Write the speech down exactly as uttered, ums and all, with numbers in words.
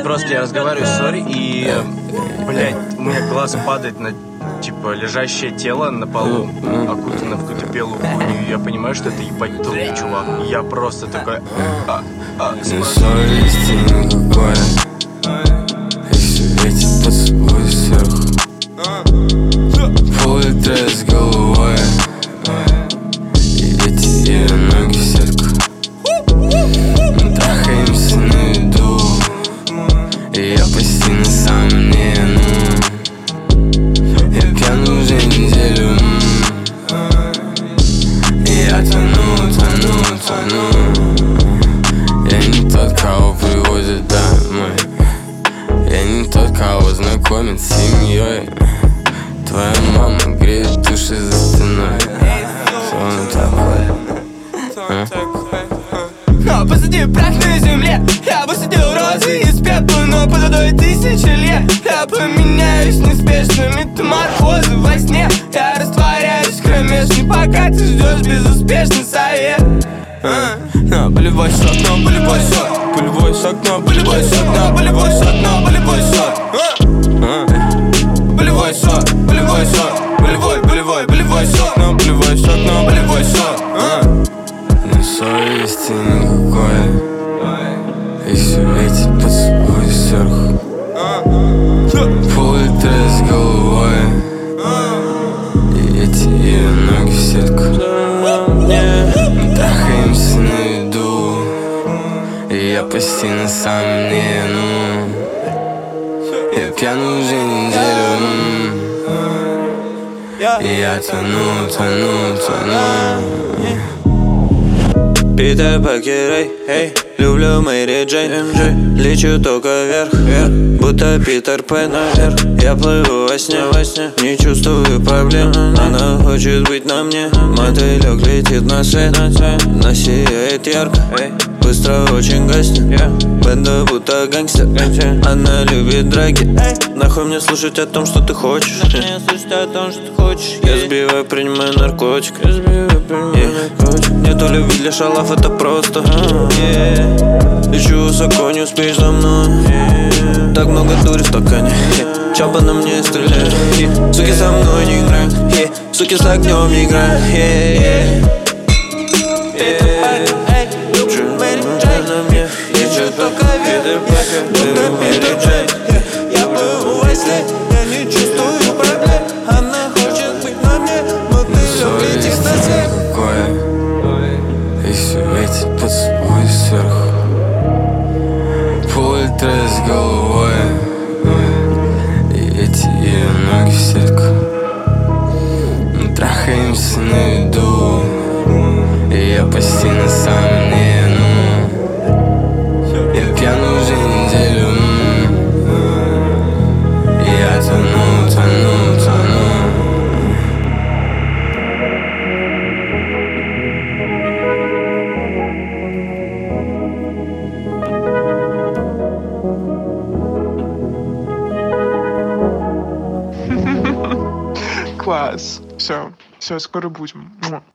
просто я разговариваю с Сори, и, блядь, у меня глаз падает на, типа, лежащее тело на полу, окутано в какую-то белую хуйню, и я понимаю, что это ебать труп, чувак. И я просто такой... А, а, совести никакой, и светит поцелуй сверху. Пол-литра с головой, и эти ее ноги в сетку. Мы трахаемся на виду, и я почти на самом не, ну. Я пьяный уже неделю, и я тону, тону, тону. Я не тот, кого привозят домой, я не тот, кого знакомят с семьей. Твоя мама греет души за стеной, словно такой, а? Но посади прах на земле, я высадил розы из пепла, но под водой тысячи лет я поменяюсь неспешно, метаморфозы во сне. Я растворяюсь в кромешке, пока ты ждешь безуспешный совет. а? Но болевой шок, но болевой шок, болевой шок, но болевой шок, но болевой шок, но болевой шок. а? Болевой шок, болевой шок, болевой, болевой, болевой шок, но болевой шок, но болевой шок. а? Но совести никакой, и светит поцелуй сверху. Пол-литра с головой, и эти ее ноги в сетку. Мы трахаемся на виду, и я почти на самом не, ну. Я пьяный уже неделю, и я тону, тону, тону. Питер Паркер, эй, эй, люблю Мэри Джейн, лечу только вверх, вверх, будто Питер Пен наверх. Я плыву во сне, во сне, не чувствую проблем. Она хочет быть на мне, мотылек летит на свет, она сияет ярко, быстро очень гаснет. Бенда будто гангстер, она любит драки. Нахуй мне слушать о том, что ты хочешь, о том, что ты хочешь. Я сбиваю, принимаю наркотик, я сбиваю, принимаю наркотик. Нету любви для шалав, это просто yeah. Лечу высоко, не успеешь за мной, yeah. Так много дури в стакане, yeah. Чапа на мне стреляет, yeah. Суки со мной не играют, yeah. Суки с огнем не играют, yeah, yeah. Yeah. Чё на мне, лечу только вверх, будто Мэри Джейн. Я плыву во сне, я не чувствую проблем. Она хочет быть на мне, мотылек летит на свет. И светит поцелуй сверху. Пол-литра с головой, и эти ее ноги в сетку. Мы трахаемся на виду, и я почти на самом не, ну. Я пьяный уже неделю, и я тону, тону, тону. Класс. Все, все, скоро будем.